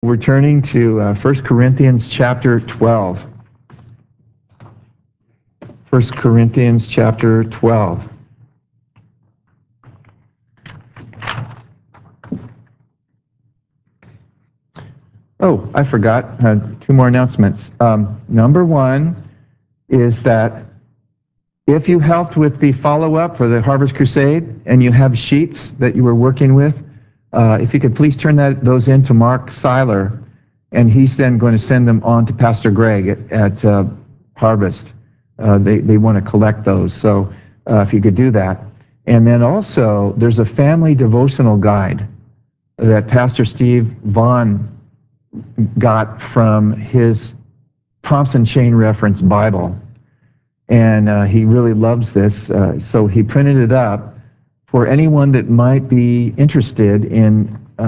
We're turning to 1 Corinthians chapter 12. 1 Corinthians chapter 12. Oh, I forgot. Two more announcements. Number one is that if you helped with the follow-up for the Harvest Crusade and you have sheets that you were working with, if you could please turn those in to Mark Seiler, and he's then going to send them on to Pastor Greg at Harvest. They want to collect those, so if you could do that. And then also, there's a family devotional guide that Pastor Steve Vaughn got from his Thompson Chain Reference Bible. And he really loves this, so he printed it up for anyone that might be interested in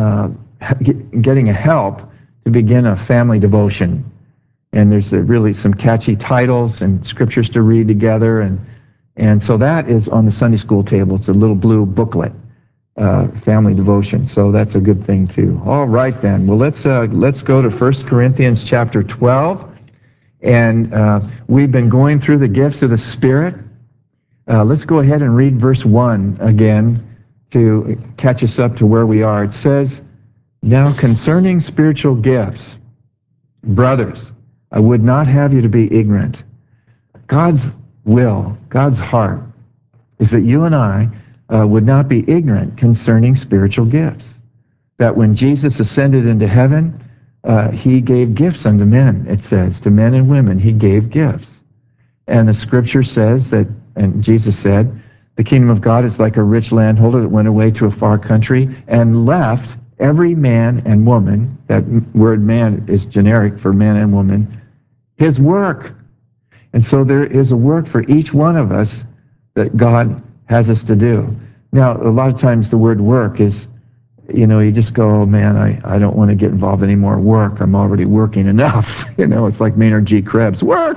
getting a help to begin a family devotion. And there's really some catchy titles and scriptures to read together, and so that is on the Sunday school table. It's a little blue booklet, family devotion. So that's a good thing too. All right then. Well, let's go to 1 Corinthians chapter 12. And we've been going through the gifts of the Spirit. Let's go ahead and read verse 1 again to catch us up to where we are. It says, "Now concerning spiritual gifts, brothers, I would not have you to be ignorant. God's will, God's heart, is that you and I would not be ignorant concerning spiritual gifts. That when Jesus ascended into heaven, he gave gifts unto men, it says, to men and women, he gave gifts. And the scripture says that, and Jesus said, the kingdom of God is like a rich landholder that went away to a far country and left every man and woman, that word man is generic for man and woman, his work. And so there is a work for each one of us that God has us to do. Now, a lot of times the word work is, you just go, oh man, I don't want to get involved in any more work. I'm already working enough. It's like Maynard G. Krebs, work,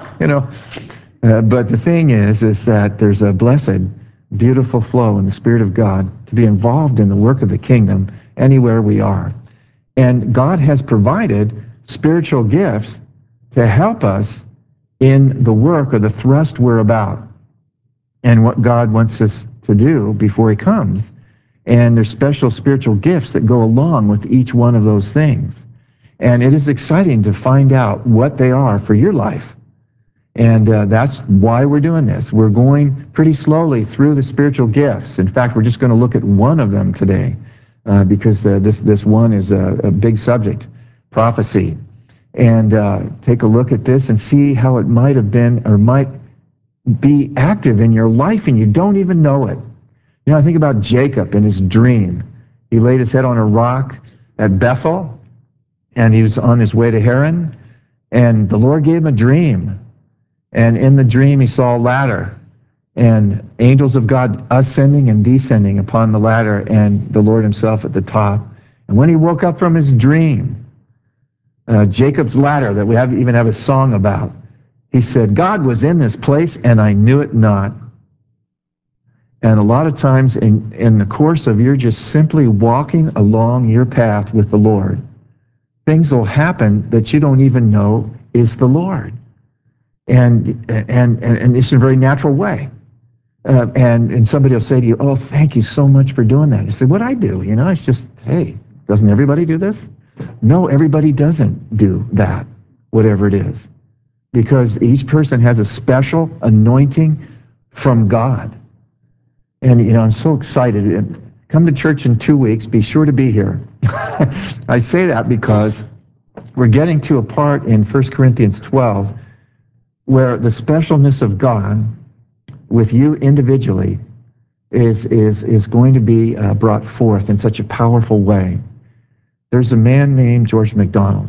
But the thing is that there's a blessed, beautiful flow in the Spirit of God to be involved in the work of the kingdom anywhere we are. And God has provided spiritual gifts to help us in the work or the thrust we're about and what God wants us to do before he comes. And there's special spiritual gifts that go along with each one of those things. And it is exciting to find out what they are for your life. And that's why we're doing this. We're going pretty slowly through the spiritual gifts. In fact, we're just going to look at one of them today because this one is a big subject, prophecy. And take a look at this and see how it might have been or might be active in your life and you don't even know it. I think about Jacob in his dream. He laid his head on a rock at Bethel, and he was on his way to Haran, and the Lord gave him a dream. And in the dream, he saw a ladder, and angels of God ascending and descending upon the ladder, and the Lord himself at the top. And when he woke up from his dream, Jacob's ladder that we even have a song about, he said, God was in this place, and I knew it not. And a lot of times in the course of you're just simply walking along your path with the Lord, things will happen that you don't even know is the Lord. And it's in a very natural way. And somebody will say to you, oh, thank you so much for doing that. I say, what'd I do? It's just, hey, doesn't everybody do this? No, everybody doesn't do that, whatever it is. Because each person has a special anointing from God. And, I'm so excited. Come to church in 2 weeks. Be sure to be here. I say that because we're getting to a part in 1 Corinthians 12 where the specialness of God with you individually is going to be brought forth in such a powerful way. There's a man named George MacDonald,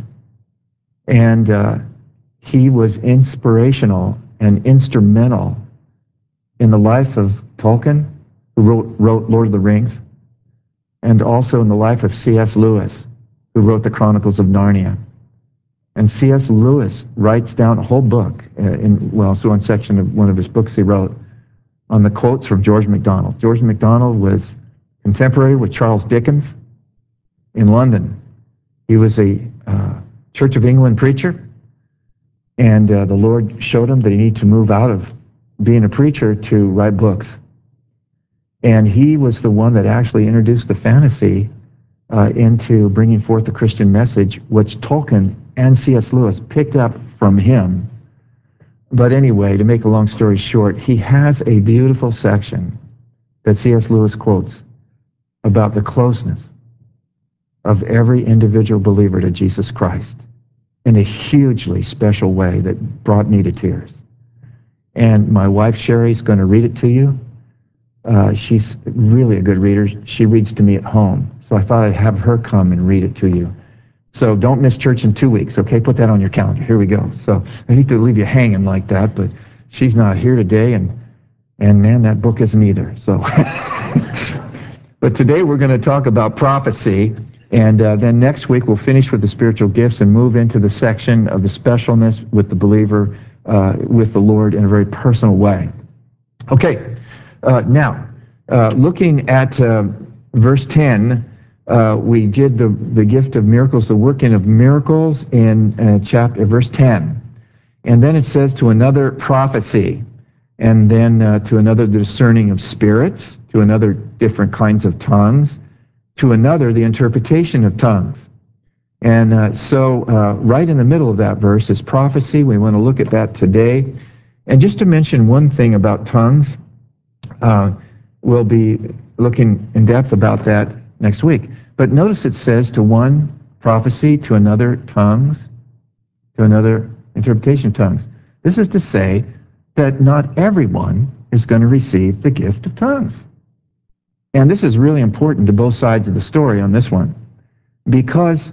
and he was inspirational and instrumental in the life of Tolkien, who wrote Lord of the Rings, and also in the life of C.S. Lewis, who wrote the Chronicles of Narnia. And C.S. Lewis writes down a whole book, so one section of one of his books he wrote on the quotes from George MacDonald. George MacDonald was contemporary with Charles Dickens in London. He was a Church of England preacher, and the Lord showed him that he needed to move out of being a preacher to write books. And he was the one that actually introduced the fantasy into bringing forth the Christian message, which Tolkien and C.S. Lewis picked up from him. But anyway, to make a long story short, he has a beautiful section that C.S. Lewis quotes about the closeness of every individual believer to Jesus Christ in a hugely special way that brought me to tears. And my wife, Sherry's going to read it to you. She's really a good reader. She reads to me at home. So I thought I'd have her come and read it to you. So don't miss church in 2 weeks, okay? Put that on your calendar. Here we go. So I hate to leave you hanging like that, but she's not here today, and man, that book isn't either. So, but today we're going to talk about prophecy, and then next week we'll finish with the spiritual gifts and move into the section of the specialness with the believer, with the Lord in a very personal way. Okay, now looking at verse 10. We did the gift of miracles, the working of miracles in verse 10. And then it says to another prophecy, and then to another the discerning of spirits, to another different kinds of tongues, to another the interpretation of tongues. And so right in the middle of that verse is prophecy. We want to look at that today. And just to mention one thing about tongues, we'll be looking in depth about that next week. But notice it says to one prophecy, to another tongues, to another interpretation of tongues. This is to say that not everyone is going to receive the gift of tongues. And this is really important to both sides of the story on this one. Because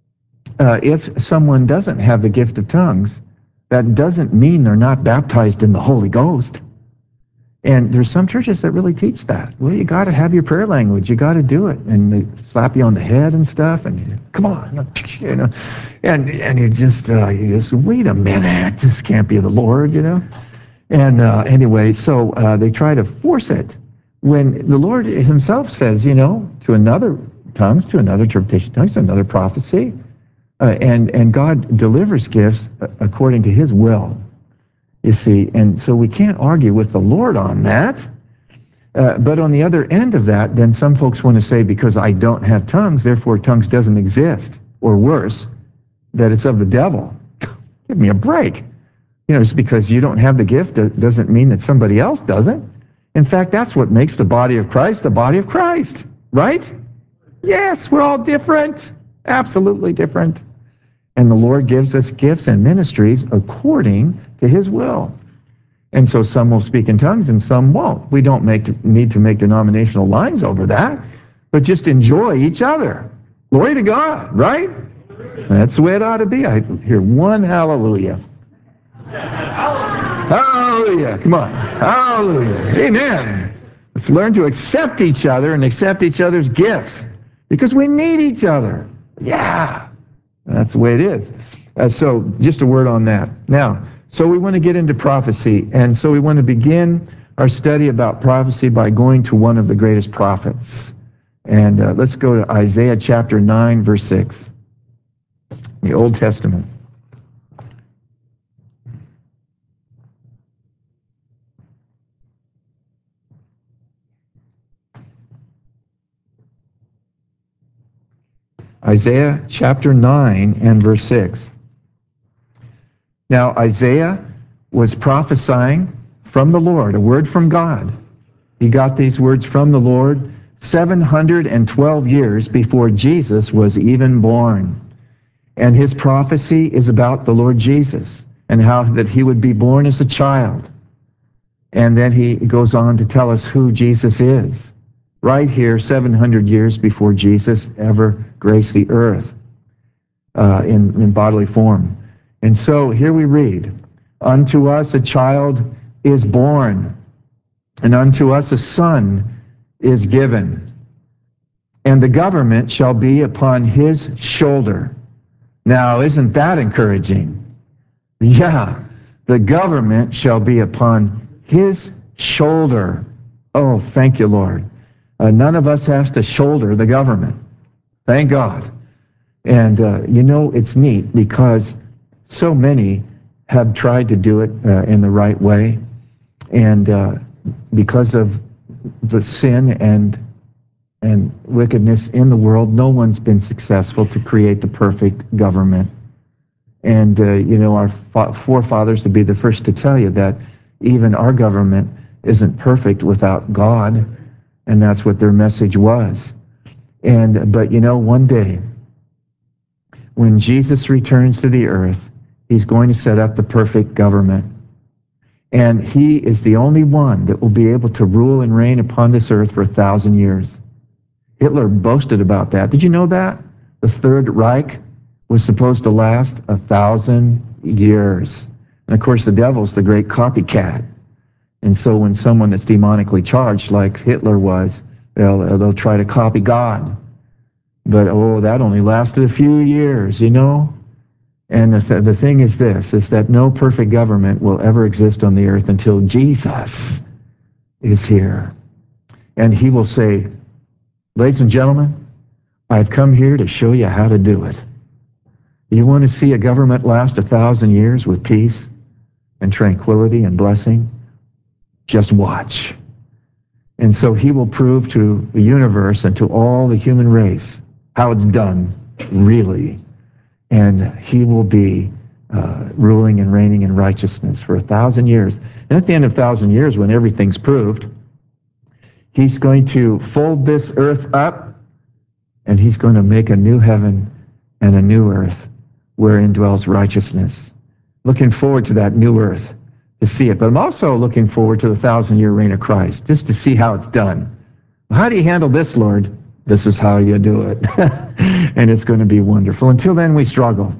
if someone doesn't have the gift of tongues, that doesn't mean they're not baptized in the Holy Ghost. And there's some churches that really teach that. Well, you got to have your prayer language. You got to do it. And they slap you on the head and stuff. And you, come on, you know. And you just wait a minute. This can't be the Lord, you know. And anyway, so they try to force it when the Lord Himself says, you know, to another tongues, to another interpretation of tongues, to another prophecy, and God delivers gifts according to His will. You see, and so we can't argue with the Lord on that. But on the other end of that, then some folks want to say, because I don't have tongues, therefore tongues doesn't exist. Or worse, that it's of the devil. Give me a break. You know, just because you don't have the gift doesn't mean that somebody else doesn't. In fact, that's what makes the body of Christ the body of Christ. Right? Yes, we're all different. Absolutely different. And the Lord gives us gifts and ministries according to His will. And so some will speak in tongues and some won't. We don't need to make denominational lines over that, but just enjoy each other. Glory to God, right? That's the way it ought to be. I hear one hallelujah. Hallelujah. Come on. Hallelujah. Amen. Let's learn to accept each other and accept each other's gifts because we need each other. Yeah. That's the way it is. So just a word on that. Now, so we want to get into prophecy. And so we want to begin our study about prophecy by going to one of the greatest prophets. And let's go to Isaiah chapter 9, verse 6, the Old Testament. Isaiah chapter 9 and verse 6. Now, Isaiah was prophesying from the Lord, a word from God. He got these words from the Lord 712 years before Jesus was even born. And his prophecy is about the Lord Jesus and how that he would be born as a child. And then he goes on to tell us who Jesus is. Right here, 700 years before Jesus ever graced the earth in bodily form. And so here we read, unto us a child is born, and unto us a son is given, and the government shall be upon his shoulder. Now, isn't that encouraging? Yeah, the government shall be upon his shoulder. Oh, thank you, Lord. None of us has to shoulder the government. Thank God. And it's neat because so many have tried to do it in the right way. And because of the sin and wickedness in the world, no one's been successful to create the perfect government. And, our forefathers would be the first to tell you that even our government isn't perfect without God. And that's what their message was. But one day, when Jesus returns to the earth, he's going to set up the perfect government. And he is the only one that will be able to rule and reign upon this earth for 1,000 years. Hitler boasted about that. Did you know that? The Third Reich was supposed to last 1,000 years. And of course, the devil's the great copycat. And so when someone that's demonically charged, like Hitler was, they'll try to copy God. But, that only lasted a few years, And the thing is this, is that no perfect government will ever exist on the earth until Jesus is here. And he will say, ladies and gentlemen, I've come here to show you how to do it. You want to see a government last 1,000 years with peace and tranquility and blessing? Just watch. And so he will prove to the universe and to all the human race how it's done, really. And he will be ruling and reigning in righteousness for 1,000 years. And at the end of 1,000 years, when everything's proved, he's going to fold this earth up, and he's going to make a new heaven and a new earth wherein dwells righteousness. Looking forward to that new earth to see it. But I'm also looking forward to the 1,000-year reign of Christ, just to see how it's done. How do you handle this, Lord? This is how you do it. And it's going to be wonderful. Until then, we struggle.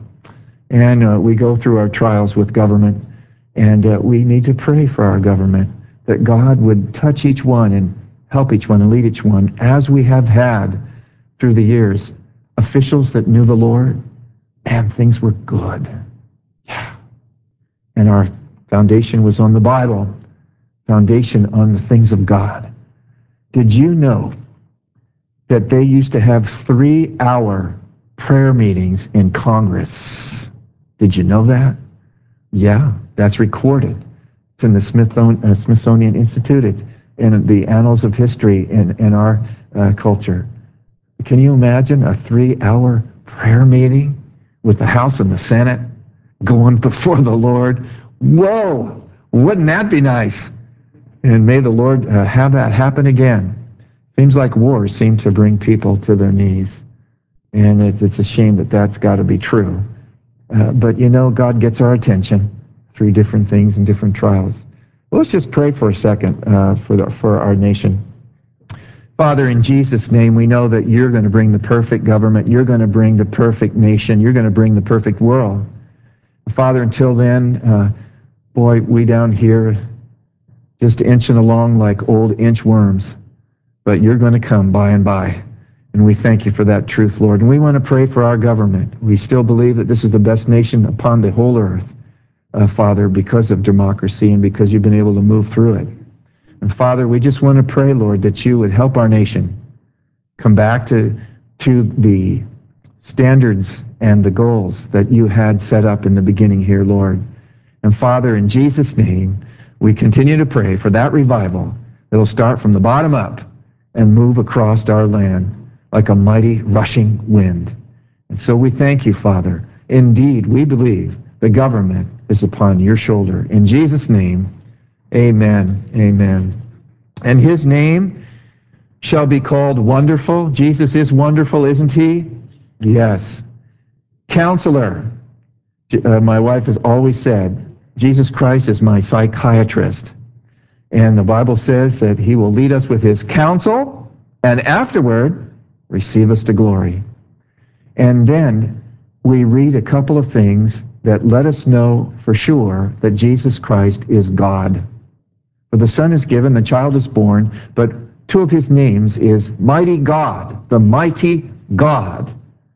And we go through our trials with government. And we need to pray for our government, that God would touch each one and help each one and lead each one, as we have had through the years. Officials that knew the Lord, and things were good. Yeah. And our foundation was on the Bible, foundation on the things of God. Did you know that they used to have 3-hour prayer meetings in Congress? Did you know that? Yeah, that's recorded. It's in the Smithsonian Institute. It's in the annals of history in our culture. Can you imagine a 3-hour prayer meeting with the House and the Senate going before the Lord? Whoa! Wouldn't that be nice? And may the Lord have that happen again. Seems like wars seem to bring people to their knees. And it's a shame that that's got to be true. But God gets our attention through different things and different trials. Well, let's just pray for a second for our nation. Father, in Jesus' name, we know that you're going to bring the perfect government. You're going to bring the perfect nation. You're going to bring the perfect world. Father, until then, we down here just inching along like old inchworms. But you're going to come by and by. And we thank you for that truth, Lord. And we want to pray for our government. We still believe that this is the best nation upon the whole earth, Father, because of democracy and because you've been able to move through it. And Father, we just want to pray, Lord, that you would help our nation come back to the standards and the goals that you had set up in the beginning here, Lord. And Father, in Jesus' name, we continue to pray for that revival that'll start from the bottom up and move across our land like a mighty rushing wind. And so we thank you, Father. Indeed, we believe the government is upon your shoulder. In Jesus' name, amen. Amen. And his name shall be called Wonderful. Jesus is wonderful, isn't he? Yes. Counselor. My wife has always said, Jesus Christ is my psychiatrist. And the Bible says that he will lead us with his counsel and afterward receive us to glory. And then we read a couple of things that let us know for sure that Jesus Christ is God. For the Son is given, the child is born, but two of his names is Mighty God, the mighty God,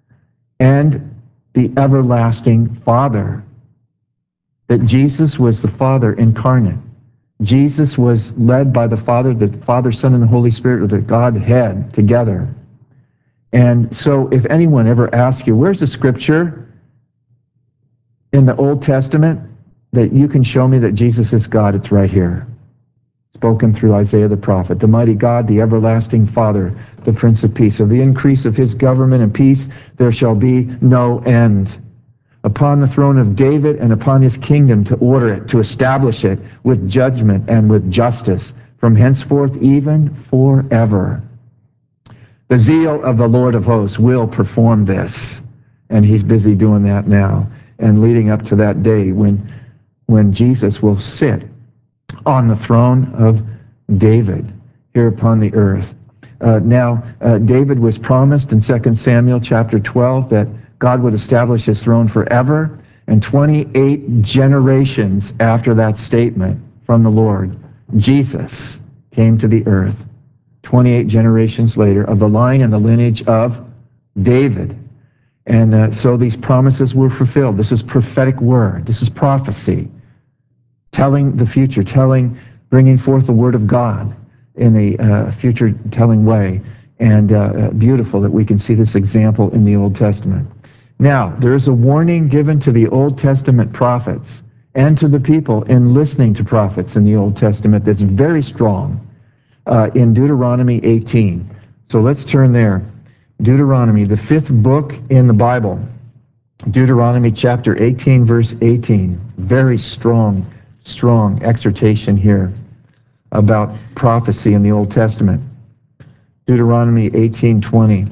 and the everlasting Father. That Jesus was the Father incarnate. Jesus was led by the Father, Son, and the Holy Spirit, or the Godhead together. And so if anyone ever asks you, where's the scripture in the Old Testament that you can show me that Jesus is God? It's right here. Spoken through Isaiah the prophet. The mighty God, the everlasting Father, the Prince of Peace. Of the increase of his government and peace there shall be no end. Upon the throne of David and upon his kingdom, to order it, to establish it with judgment and with justice, from henceforth even forever. The zeal of the Lord of hosts will perform this, and he's busy doing that now, and leading up to that day when Jesus will sit on the throne of David here upon the earth. David was promised in 2 Samuel chapter 12 that God would establish his throne forever, and 28 generations after that statement from the Lord, Jesus came to the earth. 28 generations later, of the line and the lineage of David. And so these promises were fulfilled. This is prophetic word. This is prophecy, telling the future, bringing forth the word of God in a future-telling way. And beautiful that we can see this example in the Old Testament. Now, there is a warning given to the Old Testament prophets and to the people in listening to prophets in the Old Testament that's very strong in Deuteronomy 18. So let's turn there. Deuteronomy, the 5th book in the Bible. Deuteronomy chapter 18, verse 18. Very strong exhortation here about prophecy in the Old Testament. Deuteronomy 18:20.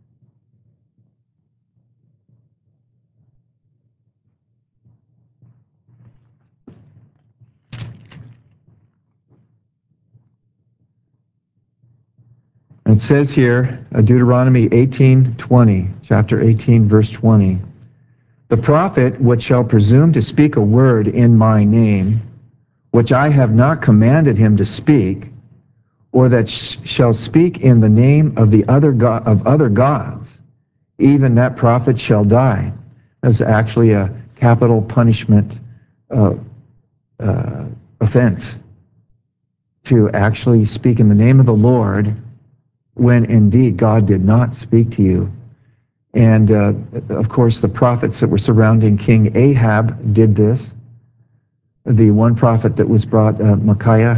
It says here, Deuteronomy 18:20, chapter 18, verse 20. The prophet which shall presume to speak a word in my name, which I have not commanded him to speak, or that shall speak in the name of other gods, even that prophet shall die. That's actually a capital punishment offense, to actually speak in the name of the Lord when indeed God did not speak to you. And of course, the prophets that were surrounding King Ahab did this. The one prophet that was brought, Micaiah,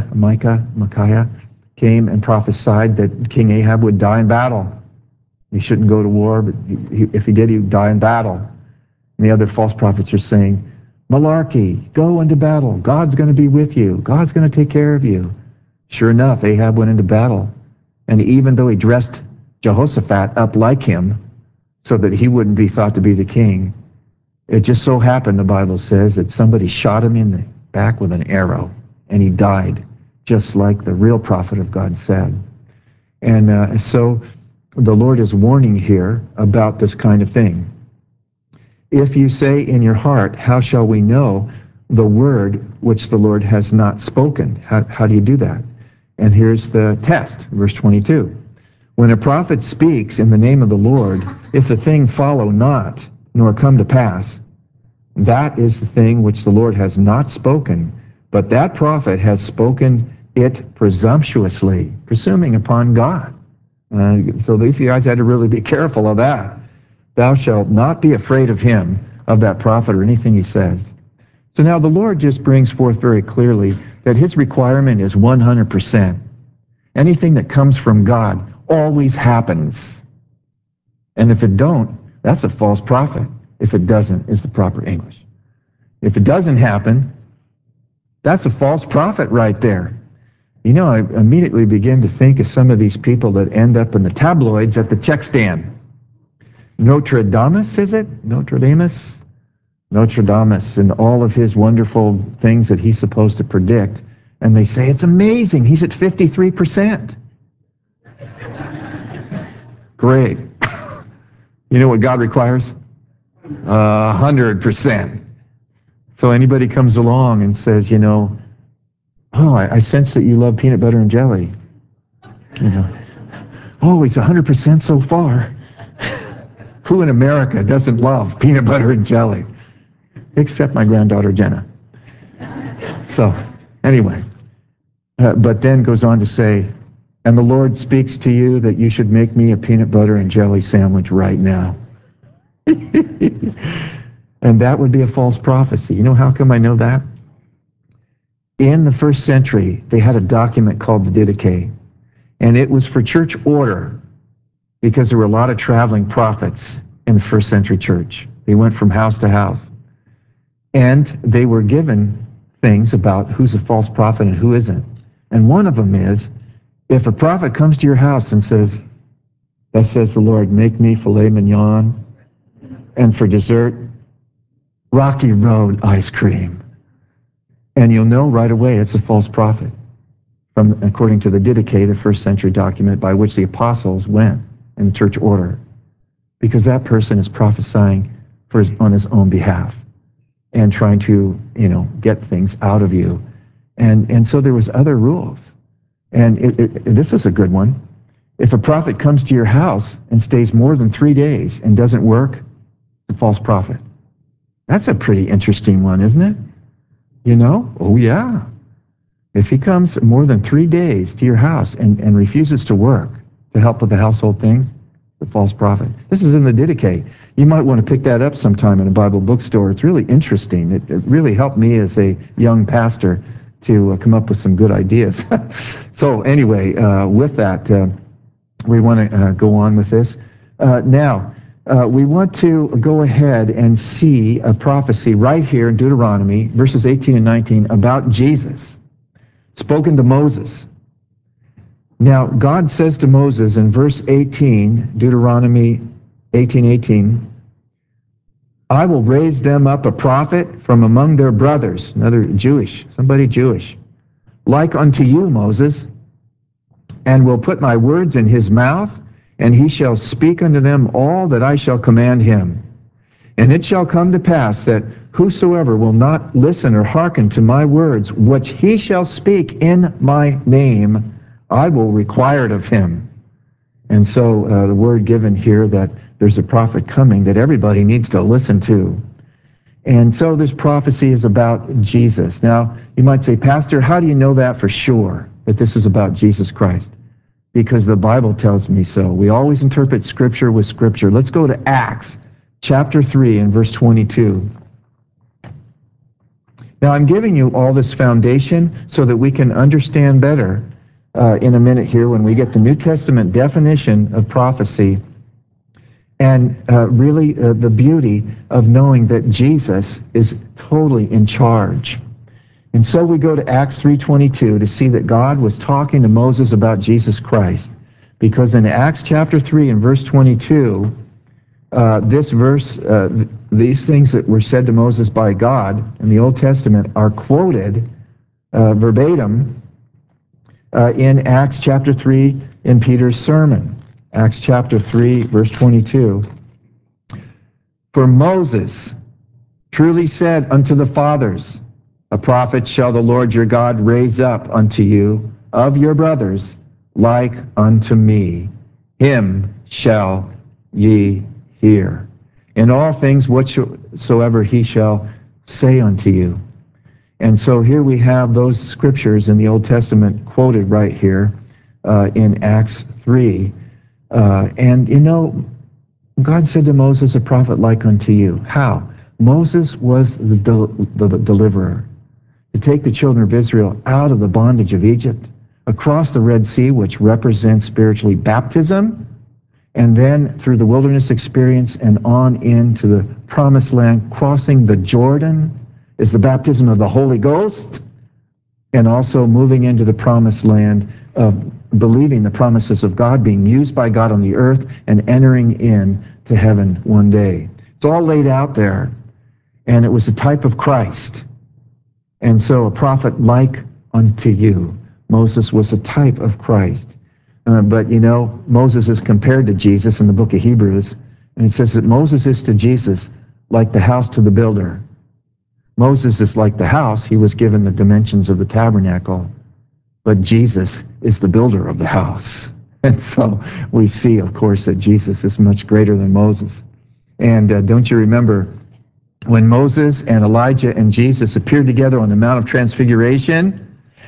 came and prophesied that King Ahab would die in battle. He shouldn't go to war, but if he did, he would die in battle. And the other false prophets are saying, malarkey, go into battle. God's going to be with you. God's going to take care of you. Sure enough, Ahab went into battle. And even though he dressed Jehoshaphat up like him, so that he wouldn't be thought to be the king, it just so happened, the Bible says, that somebody shot him in the back with an arrow, and he died, just like the real prophet of God said. And so the Lord is warning here about this kind of thing. If you say in your heart, how shall we know the word which the Lord has not spoken? How do you do that? And here's the test, verse 22. When a prophet speaks in the name of the Lord, if the thing follow not, nor come to pass, that is the thing which the Lord has not spoken, but that prophet has spoken it presumptuously, presuming upon God. So these guys had to really be careful of that. Thou shalt not be afraid of him, of that prophet, or anything he says. So now the Lord just brings forth very clearly that his requirement is 100%. Anything that comes from God always happens. And if it don't, that's a false prophet. If it doesn't, is the proper English. If it doesn't happen, that's a false prophet right there. You know, I immediately begin to think of some of these people that end up in the tabloids at the check stand. Notre Dame, is it? Notre Dame, and all of his wonderful things that he's supposed to predict. And they say, it's amazing, he's at 53%. Great. You know what God requires? 100%. So anybody comes along and says, you know, oh, I sense that you love peanut butter and jelly. You know, oh, it's 100% so far. Who in America doesn't love peanut butter and jelly? Except my granddaughter, Jenna. So, anyway, but then goes on to say, and the Lord speaks to you that you should make me a peanut butter and jelly sandwich right now. And that would be a false prophecy. You know how come I know that? In the first century, they had a document called the Didache, and it was for church order because there were a lot of traveling prophets in the first century church. They went from house to house, and they were given things about who's a false prophet and who isn't. And one of them is, if a prophet comes to your house and says, "Thus says the Lord, make me filet mignon, and for dessert, Rocky Road ice cream," and you'll know right away it's a false prophet, according to the Didache, the first century document by which the apostles went in church order, because that person is prophesying on his own behalf and trying to, get things out of you. And so there was other rules. And this is a good one. If a prophet comes to your house and stays more than 3 days and doesn't work, it's a false prophet. That's a pretty interesting one, isn't it? Oh yeah. If he comes more than 3 days to your house and refuses to work to help with the household things, the false prophet. This is in the Didache. You might want to pick that up sometime in a Bible bookstore. It's really interesting. It really helped me as a young pastor to come up with some good ideas. So anyway, with that, we want to go on with this. Now, we want to go ahead and see a prophecy right here in Deuteronomy, verses 18 and 19, about Jesus, spoken to Moses. Now, God says to Moses in verse 18, Deuteronomy 18:18, "I will raise them up a prophet from among their brothers," somebody Jewish, "like unto you, Moses, and will put my words in his mouth, and he shall speak unto them all that I shall command him. And it shall come to pass that whosoever will not listen or hearken to my words, which he shall speak in my name, I will require it of him." And so the word given here that there's a prophet coming that everybody needs to listen to. And so this prophecy is about Jesus. Now, you might say, "Pastor, how do you know that for sure, that this is about Jesus Christ?" Because the Bible tells me so. We always interpret Scripture with Scripture. Let's go to Acts chapter 3 and verse 22. Now, I'm giving you all this foundation so that we can understand better in a minute here when we get the New Testament definition of prophecy, and really the beauty of knowing that Jesus is totally in charge. And so we go to Acts 3:22 to see that God was talking to Moses about Jesus Christ, because in Acts chapter 3 and verse 22, this verse, these things that were said to Moses by God in the Old Testament are quoted verbatim in Acts chapter 3 in Peter's sermon. Acts chapter 3, verse 22. "For Moses truly said unto the fathers, A prophet shall the Lord your God raise up unto you of your brothers, like unto me. Him shall ye hear. In all things whatsoever he shall say unto you." And so here we have those scriptures in the Old Testament quoted right here in Acts 3. And God said to Moses, "A prophet like unto you." How? Moses was the deliverer, to take the children of Israel out of the bondage of Egypt, across the Red Sea, which represents spiritually baptism, and then through the wilderness experience and on into the promised land, crossing the Jordan is the baptism of the Holy Ghost, and also moving into the promised land of believing the promises of God, being used by God on the earth, and entering in to heaven one day. It's all laid out there, and it was a type of Christ. And so a prophet like unto you. Moses was a type of Christ. But Moses is compared to Jesus in the book of Hebrews, and it says that Moses is to Jesus like the house to the builder. Moses is like the house. He was given the dimensions of the tabernacle, but Jesus is the builder of the house. And so we see, of course, that Jesus is much greater than Moses. And don't you remember when Moses and Elijah and Jesus appeared together on the Mount of Transfiguration,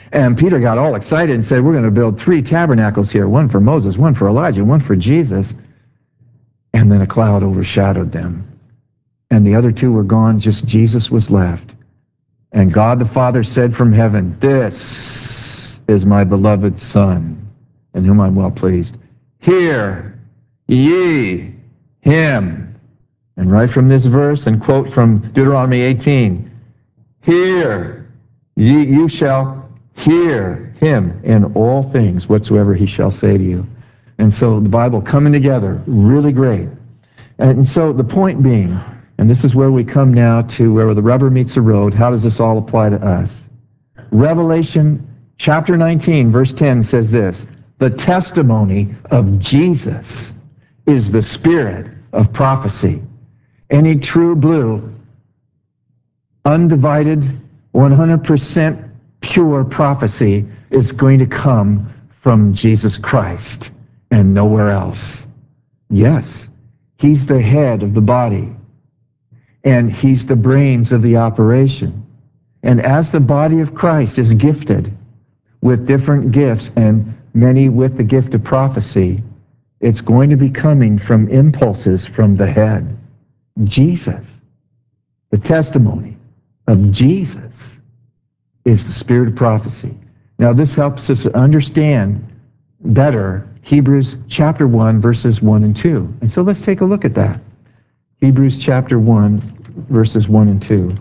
And Peter got all excited and said, we're going to build 3 tabernacles here, one for Moses, one for Elijah, one for Jesus. And then a cloud overshadowed them. And the other 2 were gone, just Jesus was left. And God the Father said from heaven, this is my beloved Son, in whom I'm well pleased. Hear ye him. And right from this verse, and quote from Deuteronomy 18, hear ye, you shall hear him in all things whatsoever he shall say to you. And so the Bible coming together, really great. And so the point being, and this is where we come now to where the rubber meets the road, how does this all apply to us? Revelation chapter 19, verse 10 says this, the testimony of Jesus is the spirit of prophecy. Any true blue, undivided, 100% pure prophecy is going to come from Jesus Christ and nowhere else. Yes, he's the head of the body, and he's the brains of the operation. And as the body of Christ is gifted with different gifts, and many with the gift of prophecy, it's going to be coming from impulses from the head, Jesus. The testimony of Jesus is the spirit of prophecy. Now this helps us understand better Hebrews chapter 1, verses 1 and 2. And so let's take a look at that. Hebrews chapter 1, verses 1 and 2.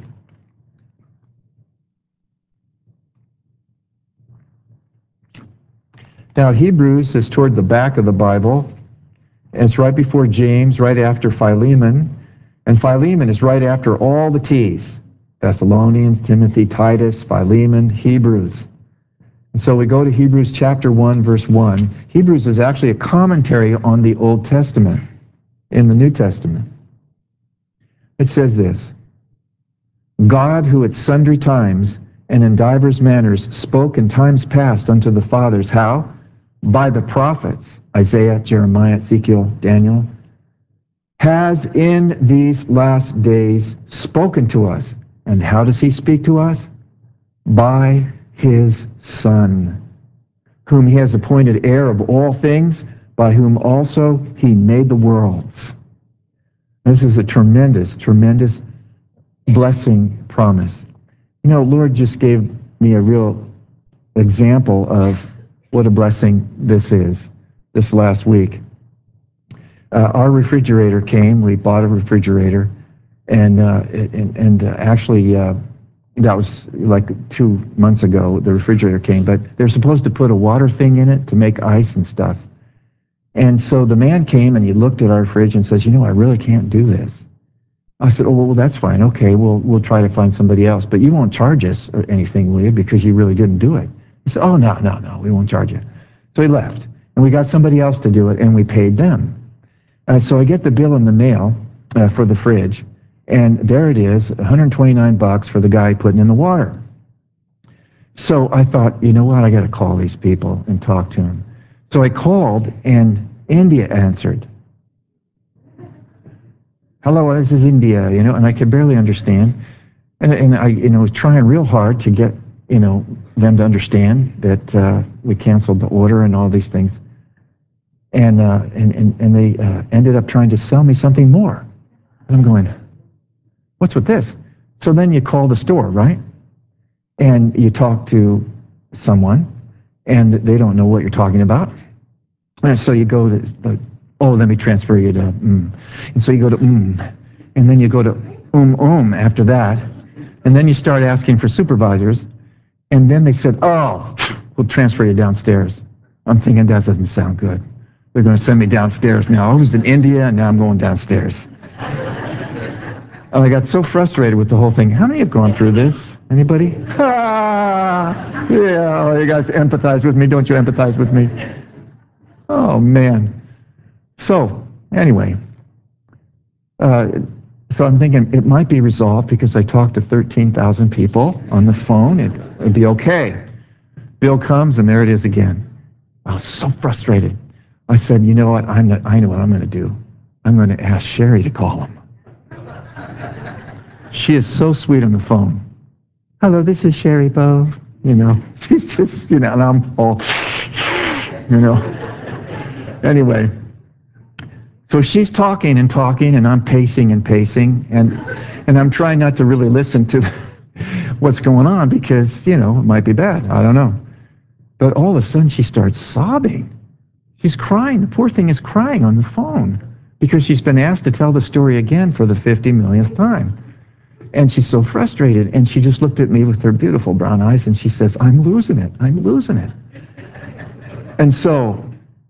Now Hebrews is toward the back of the Bible. It's right before James, right after Philemon. And Philemon is right after all the T's. Thessalonians, Timothy, Titus, Philemon, Hebrews. And so we go to Hebrews chapter 1, verse 1. Hebrews is actually a commentary on the Old Testament in the New Testament. It says this, God, who at sundry times and in divers manners spoke in times past unto the fathers, how? By the prophets, Isaiah, Jeremiah, Ezekiel, Daniel, has in these last days spoken to us. And how does he speak to us? By his Son, whom he has appointed heir of all things, by whom also he made the worlds. This is a tremendous, tremendous blessing promise. You know, Lord just gave me a real example of what a blessing this is this last week. Our refrigerator came. We bought a refrigerator, and actually that was like 2 months ago. The refrigerator came, but they're supposed to put a water thing in it to make ice and stuff. And so the man came and he looked at our fridge and says, you know, I really can't do this. I said, oh, well, that's fine. Okay, we'll try to find somebody else, but you won't charge us or anything, will you? Because you really didn't do it. He said, oh, no, we won't charge you. So he left, and we got somebody else to do it, and we paid them. So I get the bill in the mail for the fridge, and there it is, $129 for the guy putting in the water. So I thought, you know what, I got to call these people and talk to them. So I called, and India answered. Hello, this is India, you know, and I could barely understand. And I, was trying real hard to get, them to understand that we canceled the order and all these things. And they ended up trying to sell me something more. And I'm going, what's with this? So then you call the store, right? And you talk to someone, and they don't know what you're talking about. And so you go to, let me transfer you to, And so you go to, and then you go to, after that. And then you start asking for supervisors. And then they said, we'll transfer you downstairs. I'm thinking, that doesn't sound good. They're going to send me downstairs now. I was in India, and now I'm going downstairs. And I got so frustrated with the whole thing. How many have gone through this? Anybody? Yeah, you guys empathize with me. Don't you empathize with me? Oh, man. So, anyway. So I'm thinking it might be resolved because I talked to 13,000 people on the phone. It'd be okay. Bill comes, and there it is again. I was so frustrated. I said, you know what? I know what I'm going to do. I'm going to ask Sherry to call him. She is so sweet on the phone. Hello, this is Sherry Bowe. She's just, and I'm all, Anyway, so she's talking and talking, and I'm pacing and pacing, and I'm trying not to really listen to what's going on because, it might be bad. I don't know. But all of a sudden, she starts sobbing. She's crying. The poor thing is crying on the phone because she's been asked to tell the story again for the 50 millionth time. And she's so frustrated, and she just looked at me with her beautiful brown eyes, and she says, I'm losing it. And so,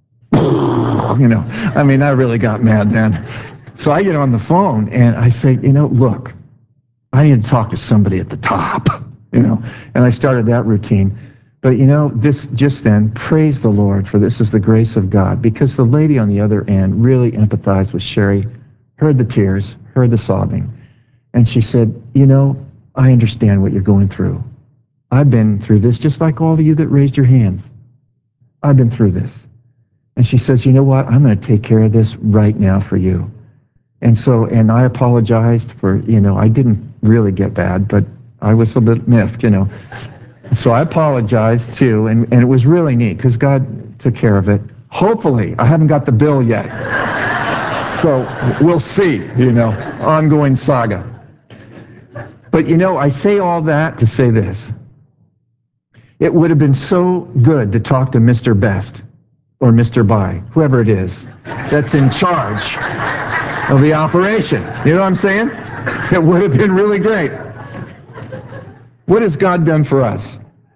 I really got mad then. So I get on the phone, and I say, look, I need to talk to somebody at the top, and I started that routine. But, this just then, praise the Lord, for this is the grace of God, because the lady on the other end really empathized with Sherry, heard the tears, heard the sobbing. And she said, I understand what you're going through. I've been through this, just like all of you that raised your hands. I've been through this. And she says, you know what? I'm going to take care of this right now for you. And I apologized for, I didn't really get bad, but I was a bit miffed, So I apologized too, and it was really neat because God took care of it. Hopefully, I haven't got the bill yet. So we'll see, ongoing saga. But I say all that to say this. It would have been so good to talk to Mr. Best or Mr. Buy, whoever it is, that's in charge of the operation. You know what I'm saying? It would have been really great. What has God done for us?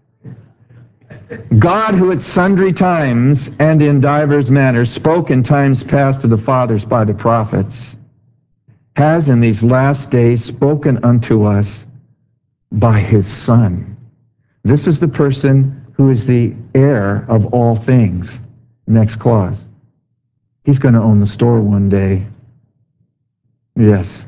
God, who at sundry times and in divers manners spoke in times past to the fathers by the prophets, has in these last days spoken unto us by his Son. This is the person who is the heir of all things. Next clause. He's going to own the store one day. Yes.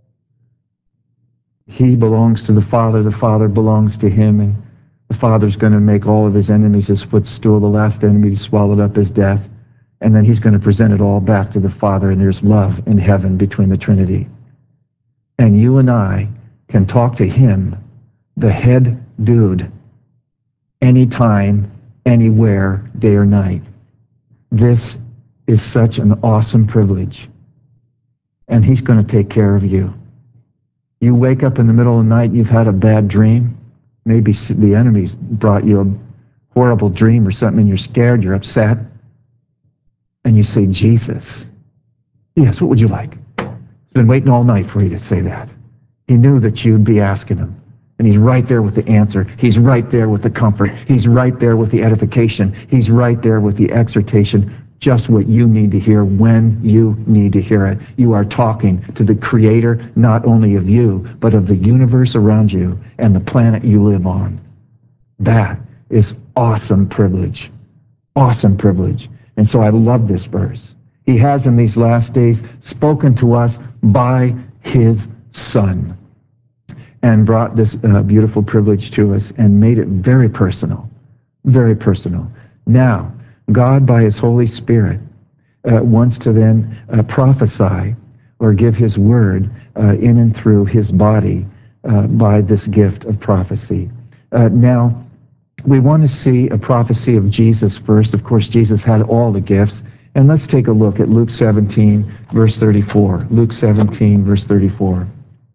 He belongs to the Father belongs to him, and the Father's going to make all of his enemies his footstool. The last enemy he swallowed up is death. And then he's going to present it all back to the Father, and there's love in heaven between the Trinity. And you and I can talk to him, the head dude, anytime, anywhere, day or night. This is such an awesome privilege. And he's going to take care of you. You wake up in the middle of the night, you've had a bad dream. Maybe the enemy's brought you a horrible dream or something, and you're scared, you're upset. And you say, Jesus. Yes, what would you like? He's been waiting all night for you to say that. He knew that you'd be asking him. And he's right there with the answer. He's right there with the comfort. He's right there with the edification. He's right there with the exhortation. Just what you need to hear when you need to hear it. You are talking to the Creator, not only of you, but of the universe around you and the planet you live on. That is awesome privilege. Awesome privilege. And so I love this verse. He has in these last days spoken to us by his Son and brought this beautiful privilege to us and made it very personal. Very personal. Now, God, by his Holy Spirit, wants to then prophesy or give his word in and through his body by this gift of prophecy. Now, we want to see a prophecy of Jesus first. Of course, Jesus had all the gifts. And let's take a look at Luke 17, verse 34. Luke 17, verse 34.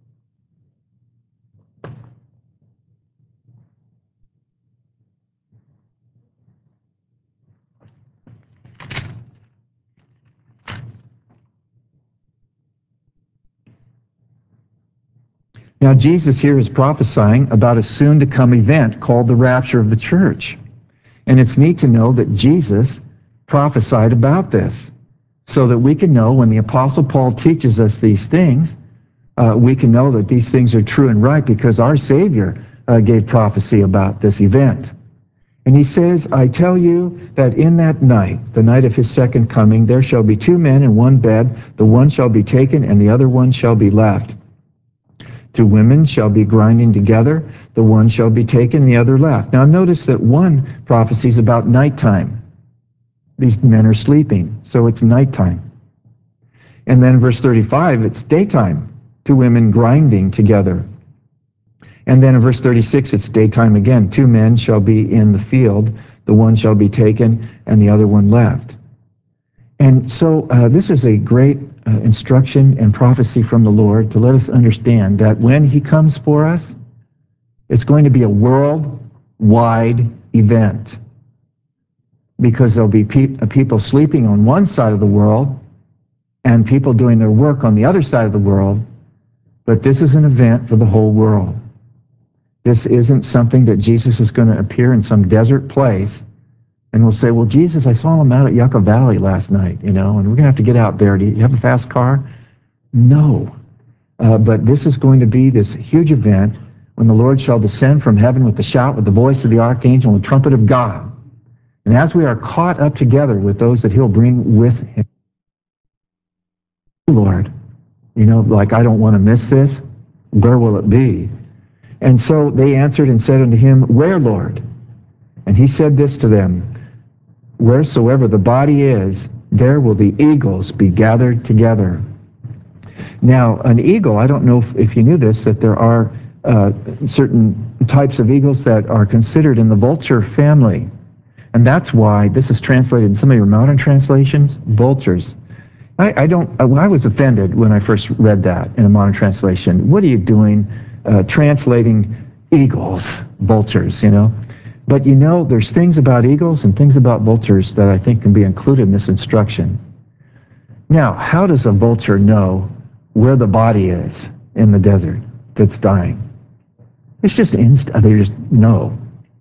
Now, Jesus here is prophesying about a soon-to-come event called the rapture of the church. And it's neat to know that Jesus prophesied about this so that we can know when the Apostle Paul teaches us these things, we can know that these things are true and right because our Savior gave prophecy about this event. And he says, I tell you that in that night, the night of his second coming, there shall be two men in one bed. The one shall be taken and the other one shall be left. Two women shall be grinding together. The one shall be taken, the other left. Now notice that one prophecy is about nighttime. These men are sleeping, so it's nighttime. And then verse 35, it's daytime. Two women grinding together. And then in verse 36, it's daytime again. 2 men shall be in the field. The one shall be taken, and the other one left. And so this is a great instruction and prophecy from the Lord to let us understand that when he comes for us, it's going to be a worldwide event, because there'll be people sleeping on one side of the world and people doing their work on the other side of the world, but this is an event for the whole world. This isn't something that Jesus is going to appear in some desert place and we'll say, well, Jesus, I saw him out at Yucca Valley last night, and we're going to have to get out there. Do you have a fast car? No. But this is going to be this huge event when the Lord shall descend from heaven with the shout, with the voice of the archangel, and the trumpet of God. And as we are caught up together with those that he'll bring with him, Lord, like, I don't want to miss this. Where will it be? And so they answered and said unto him, Where, Lord? And he said this to them, Wheresoever the body is, there will the eagles be gathered together. Now, an eagle, I don't know if you knew this, that there are certain types of eagles that are considered in the vulture family. And that's why this is translated in some of your modern translations, vultures. I was offended when I first read that in a modern translation. What are you doing translating eagles, vultures, But there's things about eagles and things about vultures that I think can be included in this instruction. Now, how does a vulture know where the body is in the desert that's dying? It's just they just know.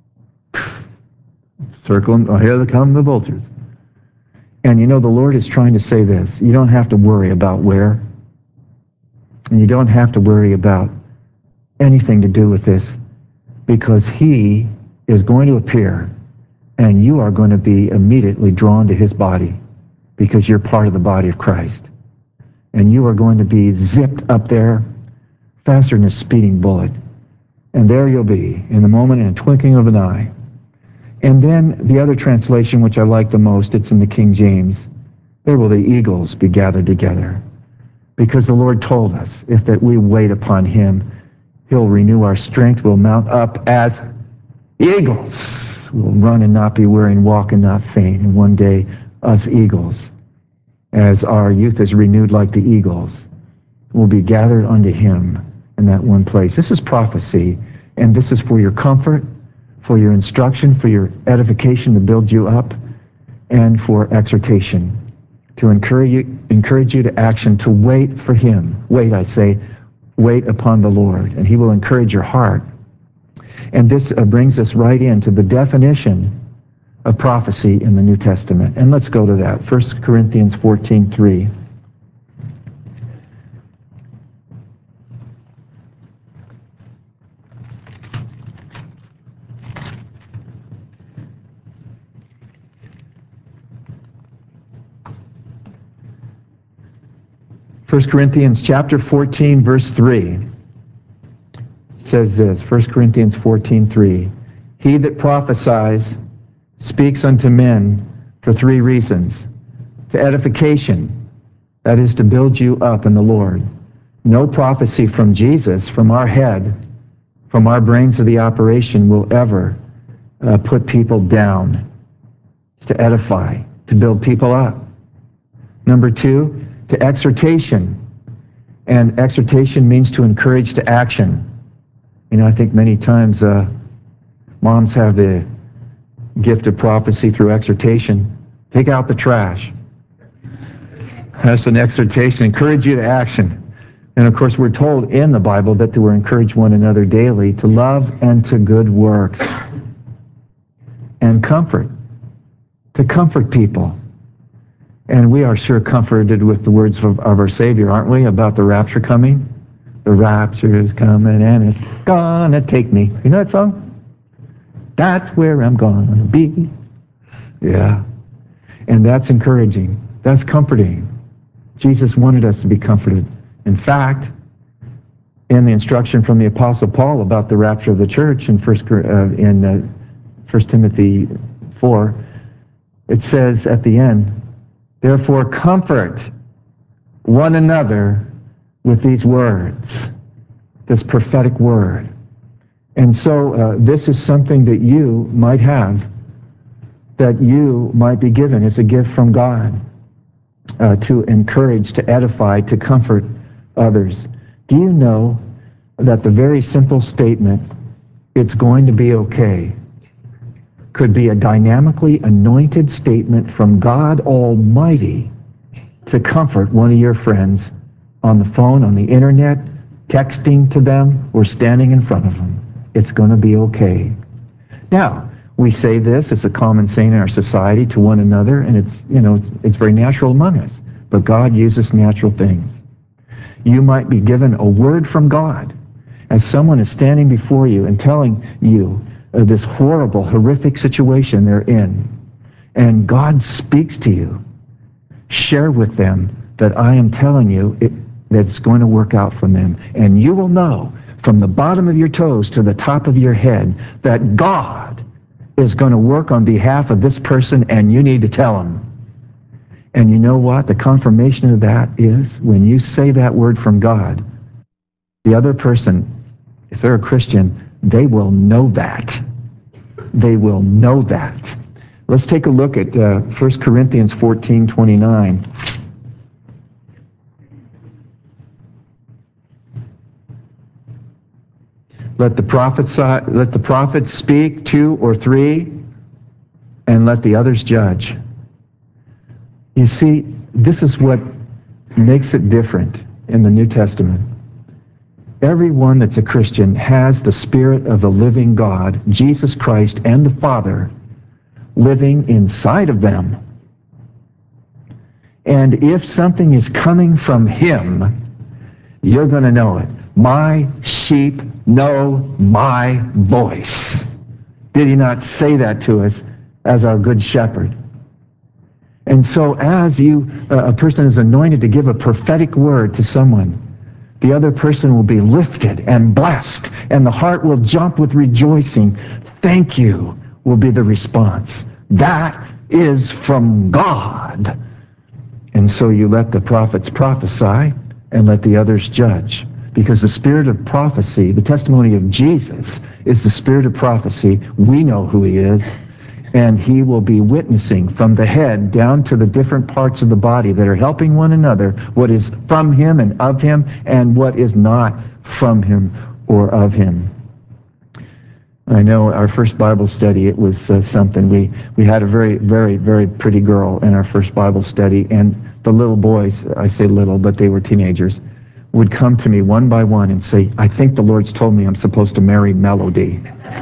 Circle them, here they come, the vultures. And the Lord is trying to say this. You don't have to worry about where. And you don't have to worry about anything to do with this, because he is going to appear and you are going to be immediately drawn to his body, because you're part of the body of Christ. And you are going to be zipped up there faster than a speeding bullet. And there you'll be in the moment, in a twinkling of an eye. And then the other translation, which I like the most, it's in the King James. There will the eagles be gathered together. Because the Lord told us, if that we wait upon him, he'll renew our strength. We'll mount up as eagles. We'll run and not be weary, and walk and not faint. And one day, us eagles, as our youth is renewed like the eagles, will be gathered unto him in that one place. This is prophecy, and this is for your comfort, for your instruction, for your edification, to build you up, and for exhortation, to encourage you to action, to wait for him. Wait, I say, wait upon the Lord, and he will encourage your heart. And this brings us right into the definition of prophecy in the New Testament. And let's go to that. 1 Corinthians 14:3. 1 Corinthians chapter 14, verse 3 says this, 1 Corinthians 14:3, He that prophesies speaks unto men for 3 reasons. To edification, that is to build you up in the Lord. No prophecy from Jesus, from our head, from our brains of the operation, will ever put people down. It's to edify, to build people up. Number 2, to exhortation. And exhortation means to encourage to action. I think many times moms have the gift of prophecy through exhortation. Take out the trash. That's an exhortation. Encourage you to action. And of course, we're told in the Bible that to encourage one another daily to love and to good works. And comfort. To comfort people. And we are sure comforted with the words of our Savior, aren't we, about the rapture coming? The rapture is coming and it's gonna take me. You know that song? That's where I'm gonna be. Yeah. And that's encouraging. That's comforting. Jesus wanted us to be comforted. In fact, in the instruction from the Apostle Paul about the rapture of the church in 1 Timothy 4, it says at the end, Therefore comfort one another with these words, this prophetic word. And so this is something that you might have, that you might be given as a gift from God to encourage, to edify, to comfort others. Do you know that the very simple statement, "It's going to be okay," could be a dynamically anointed statement from God Almighty to comfort one of your friends on the phone, on the internet, texting to them, or standing in front of them? It's going to be okay. Now, we say this, it's a common saying in our society to one another, and it's very natural among us. But God uses natural things. You might be given a word from God as someone is standing before you and telling you this horrible, horrific situation they're in, and God speaks to you. Share with them that I am telling you that it's going to work out for them. And you will know from the bottom of your toes to the top of your head that God is going to work on behalf of this person, and you need to tell him. And you know what? The confirmation of that is when you say that word from God, the other person, if they're a Christian, they will know that. They will know that. Let's take a look at 1 Corinthians 14:29. Let the prophets speak, 2 or 3, and let the others judge. You see, this is what makes it different in the New Testament. Everyone that's a Christian has the Spirit of the living God, Jesus Christ, and the Father living inside of them. And if something is coming from Him, you're going to know it. My sheep know my voice. Did He not say that to us as our good shepherd? And so as a person is anointed to give a prophetic word to someone, the other person will be lifted and blessed, and the heart will jump with rejoicing. Thank you will be the response. That is from God. And so you let the prophets prophesy and let the others judge. Because the spirit of prophecy, the testimony of Jesus, is the spirit of prophecy. We know who He is. And He will be witnessing from the head down to the different parts of the body that are helping one another what is from Him and of Him and what is not from Him or of Him. I know our first Bible study, it was something. We had a very, very, very pretty girl in our first Bible study, and the little boys, I say little, but they were teenagers, would come to me one by one and say, "I think the Lord's told me I'm supposed to marry Melody."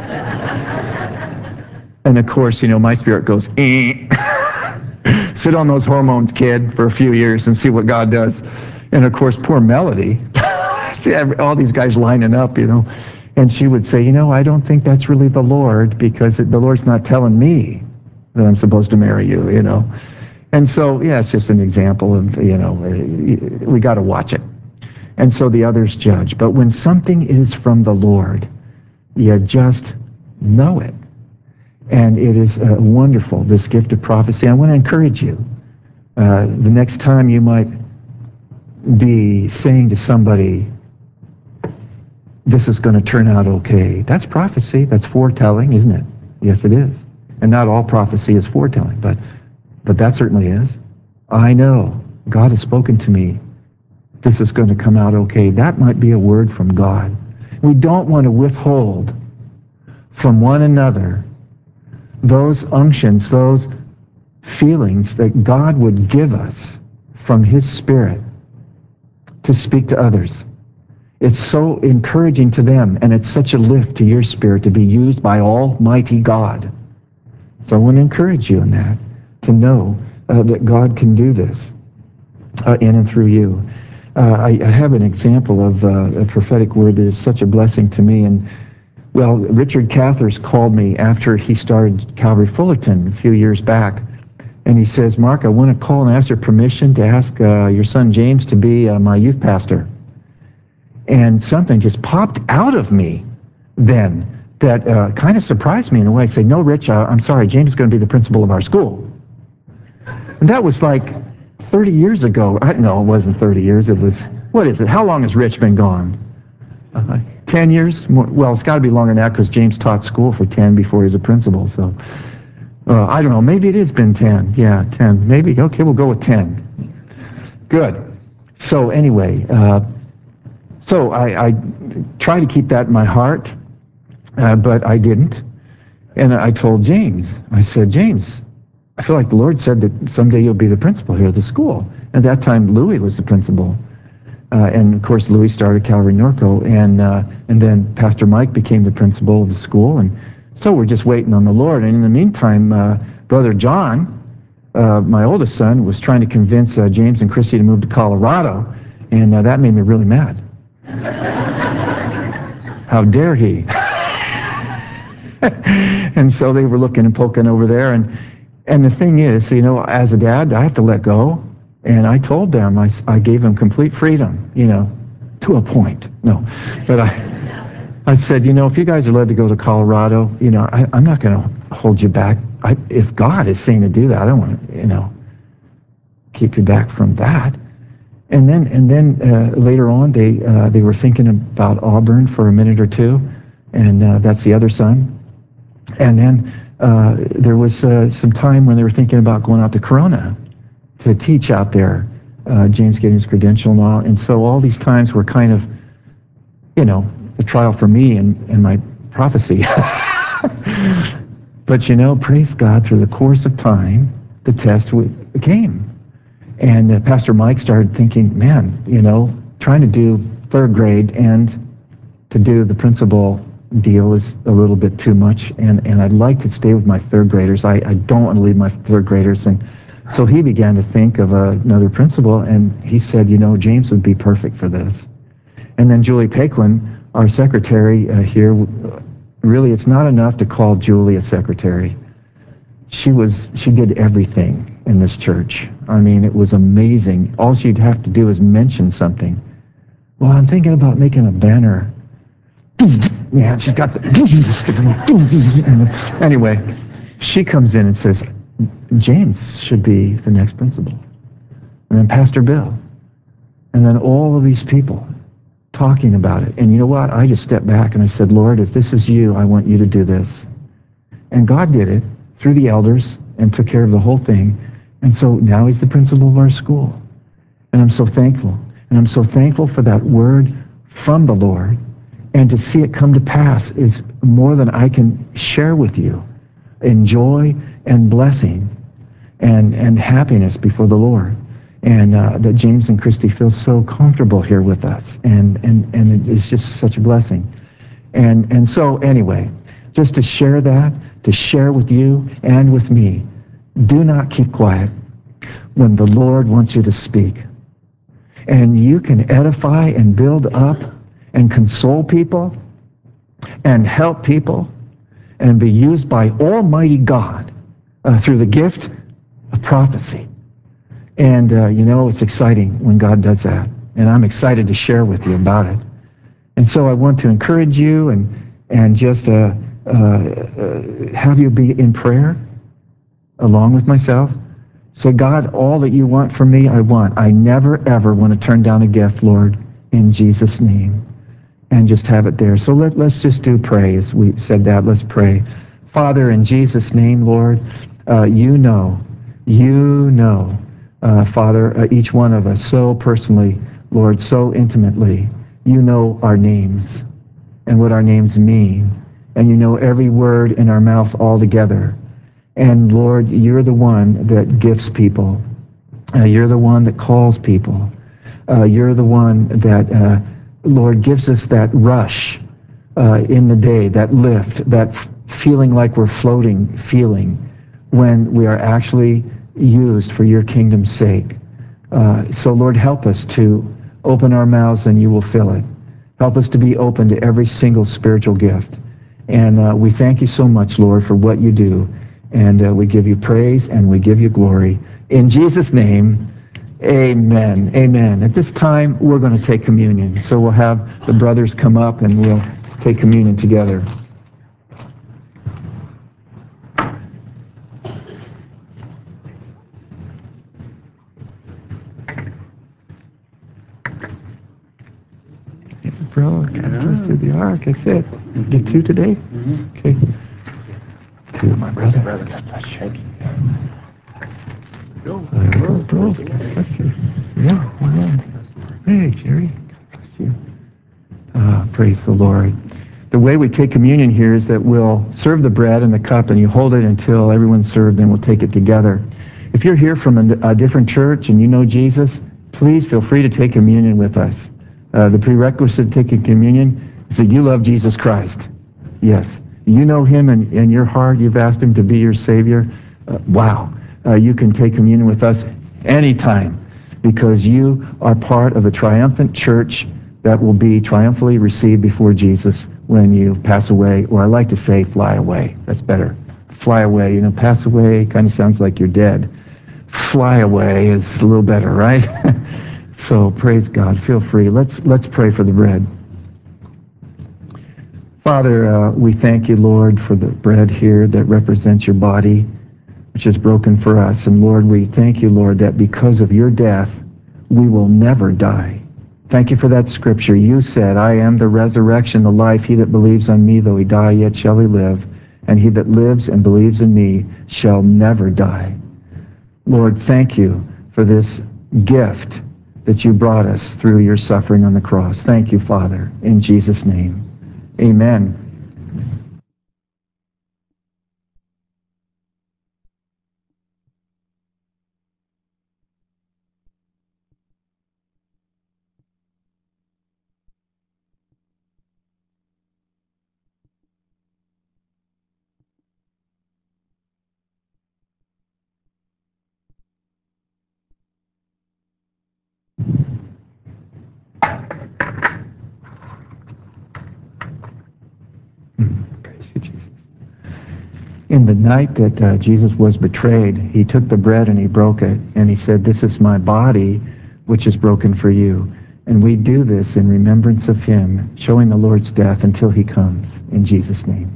And of course, my spirit goes, sit on those hormones, kid, for a few years and see what God does. And of course, poor Melody, all these guys lining up, and she would say, I don't think that's really the Lord, because the Lord's not telling me that I'm supposed to marry you, And so, yeah, it's just an example of, we got to watch it. And so the others judge. But when something is from the Lord, you just know it. And it is wonderful, this gift of prophecy. I want to encourage you. The next time you might be saying to somebody, this is going to turn out okay. That's prophecy. That's foretelling, isn't it? Yes, it is. And not all prophecy is foretelling, but that certainly is. I know God has spoken to me. This is going to come out okay. That might be a word from God. We don't want to withhold from one another those unctions, those feelings that God would give us from His Spirit to speak to others. It's so encouraging to them, and it's such a lift to your spirit to be used by Almighty God. So I want to encourage you in that, to know that God can do this in and through you. I have an example of a prophetic word that is such a blessing to me. And well, Richard Cathers called me after he started Calvary Fullerton a few years back, and he says, "Mark, I want to call and ask your permission to ask your son James to be my youth pastor." And something just popped out of me then that kind of surprised me in a way. I said, "No, Rich, I'm sorry, James is going to be the principal of our school." And that was like 30 years ago. No, it wasn't 30 years. It was, what is it? How long has Rich been gone? 10 years? More, well, it's got to be longer than that because James taught school for 10 before he was a principal. So I don't know. Maybe it has been 10. Yeah, 10. Maybe. Okay, we'll go with 10. Good. So anyway, so I try to keep that in my heart, but I didn't. And I told James, I said, James, I feel like the Lord said that someday you'll be the principal here at the school. At that time, Louis was the principal. And of course, Louis started Calvary Norco, and then Pastor Mike became the principal of the school. And so we're just waiting on the Lord. And in the meantime, Brother John, my oldest son, was trying to convince James and Christy to move to Colorado, and that made me really mad. How dare he? And so they were looking and poking over there, and the thing is, you know, as a dad, I have to let go. And I told them, I gave them complete freedom, you know, to a point. No, but I said, you know, if you guys are led to go to Colorado, you know, I'm not going to hold you back. If God is saying to do that, I don't want to, you know, keep you back from that. And then later on, they were thinking about Auburn for a minute or two, and that's the other son. And then there was some time when they were thinking about going out to Corona to teach out there, James getting his credential and all. And so all these times were kind of, you know, a trial for me and my prophecy. But, you know, praise God, through the course of time, the test came. And Pastor Mike started thinking, man, you know, trying to do third grade and to do the principal deal is a little bit too much. And I'd like to stay with my third graders. I don't want to leave my third graders. And so he began to think of another principal, and he said, you know, James would be perfect for this. And then Julie Paquin, our secretary here, really it's not enough to call Julie a secretary. She did everything in this church. I mean, it was amazing. All she'd have to do is mention something. Well, I'm thinking about making a banner. Yeah, she's got the... Anyway, she comes in and says, James should be the next principal. And then Pastor Bill. And then all of these people talking about it. And you know what? I just stepped back and I said, Lord, if this is you, I want you to do this. And God did it through the elders and took care of the whole thing. And so now he's the principal of our school. And I'm so thankful. And I'm so thankful for that word from the Lord. And to see it come to pass is more than I can share with you in joy and blessing and happiness before the Lord. And that James and Christy feel so comfortable here with us. And it is just such a blessing. And so anyway, just to share that, to share with you and with me, do not keep quiet when the Lord wants you to speak. And you can edify and build up and console people and help people and be used by Almighty God through the gift of prophecy. And, you know, it's exciting when God does that. And I'm excited to share with you about it. And so I want to encourage you and just have you be in prayer along with myself. Say, God, all that you want from me, I want. I never, ever want to turn down a gift, Lord, in Jesus' name. And just have it there. So let's just praise. We said that. Let's pray. Father, in Jesus' name, Lord, you know, Father, each one of us so personally, Lord, so intimately. You know our names and what our names mean. And you know every word in our mouth altogether. And Lord, you're the one that gifts people. You're the one that calls people. You're the one that, Lord, gives us that rush in the day, that lift, that feeling like we're floating feeling when we are actually used for your kingdom's sake. So, Lord, help us to open our mouths and you will fill it. Help us to be open to every single spiritual gift. And we thank you so much, Lord, for what you do. And we give you praise and we give you glory. In Jesus' name, amen. Amen. At this time, we're going to take communion. So we'll have the brothers come up and we'll take communion together. Bro, God bless through the ark. That's it. Get 2 today? Okay. 2, my brother. God bless you. Bro, God bless you. Yeah, amen. Hey, Jerry. God bless you. Praise the Lord. The way we take communion here is that we'll serve the bread and the cup, and you hold it until everyone's served, and we'll take it together. If you're here from a different church and you know Jesus, please feel free to take communion with us. The prerequisite to taking communion is that you love Jesus Christ. Yes. You know him in your heart. You've asked him to be your Savior. Wow. You can take communion with us anytime because you are part of a triumphant church that will be triumphantly received before Jesus when you pass away, or I like to say fly away. That's better. Fly away. You know, pass away kind of sounds like you're dead. Fly away is a little better, right? So praise God. Feel free. Let's pray for the bread. Father, we thank you, Lord, for the bread here that represents your body, which is broken for us. And Lord, we thank you, Lord, that because of your death, we will never die. Thank you for that scripture. You said, I am the resurrection, the life. He that believes on me, though he die, yet shall he live. And he that lives and believes in me shall never die. Lord, thank you for this gift that you brought us through your suffering on the cross. Thank you, Father, in Jesus' name. Amen. Praise you, Jesus. In the night that Jesus was betrayed, he took the bread and he broke it, and he said, this is my body, which is broken for you. And we do this in remembrance of him, showing the Lord's death until he comes. In Jesus' name.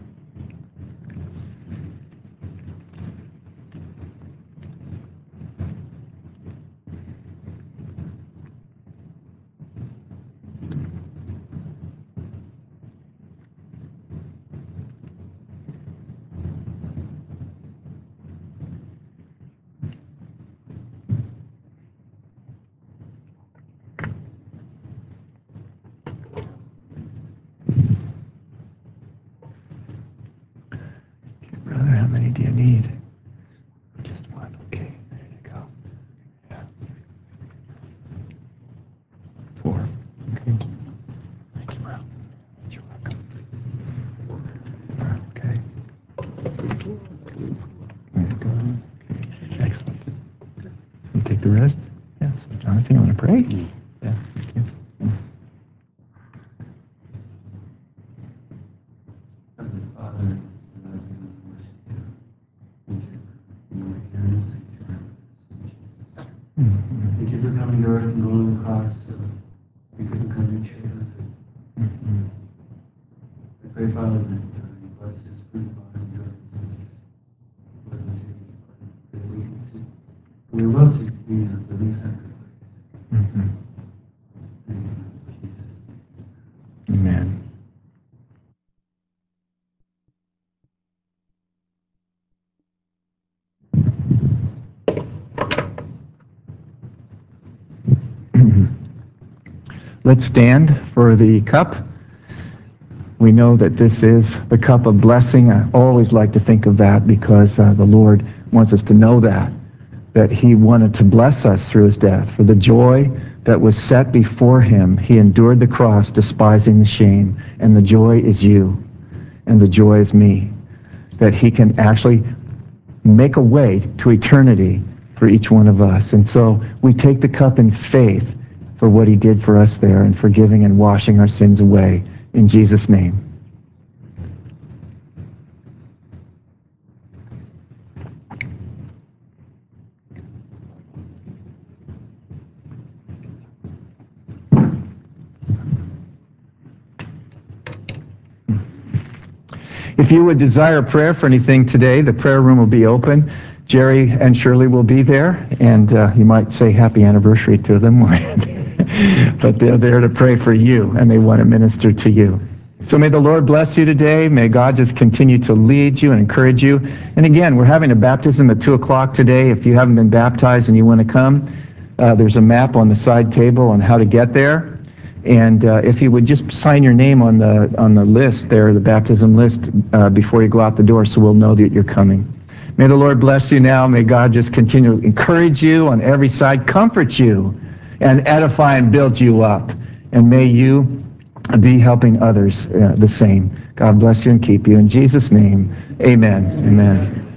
Brother, how many do you need? Just one. Okay, there you go. Yeah. 4. Okay. Thank you, bro. You're welcome. Okay. There you go. Okay. Excellent. You take the rest? Yeah. So, Jonathan, you want to pray? Yeah. Thank you. Thank you for coming to earth and going on the cross so we could become your children. I pray, Father, that you bless this food, Father, and God, that we can see, we will see the living sacrifice. Thank you, Jesus. Amen. Let's stand for the cup. We know that this is the cup of blessing. I always like to think of that because the Lord wants us to know that he wanted to bless us through his death. For the joy that was set before him, he endured the cross, despising the shame. And the joy is you, and the joy is me, that he can actually make a way to eternity for each one of us. And so we take the cup in faith for what he did for us there in forgiving and washing our sins away. In Jesus' name. If you would desire prayer for anything today, the prayer room will be open. Jerry and Shirley will be there, and you might say happy anniversary to them. but they're there to pray for you, and they want to minister to you. So may the Lord bless you today. May God just continue to lead you and encourage you. And again, we're having a baptism at 2 o'clock today. If you haven't been baptized and you want to come, there's a map on the side table on how to get there. And if you would just sign your name on the list there, the baptism list, before you go out the door, so we'll know that you're coming. May the Lord bless you now. May God just continue to encourage you on every side, comfort you, and edify and build you up. And may you be helping others the same. God bless you and keep you. In Jesus' name, amen. Amen.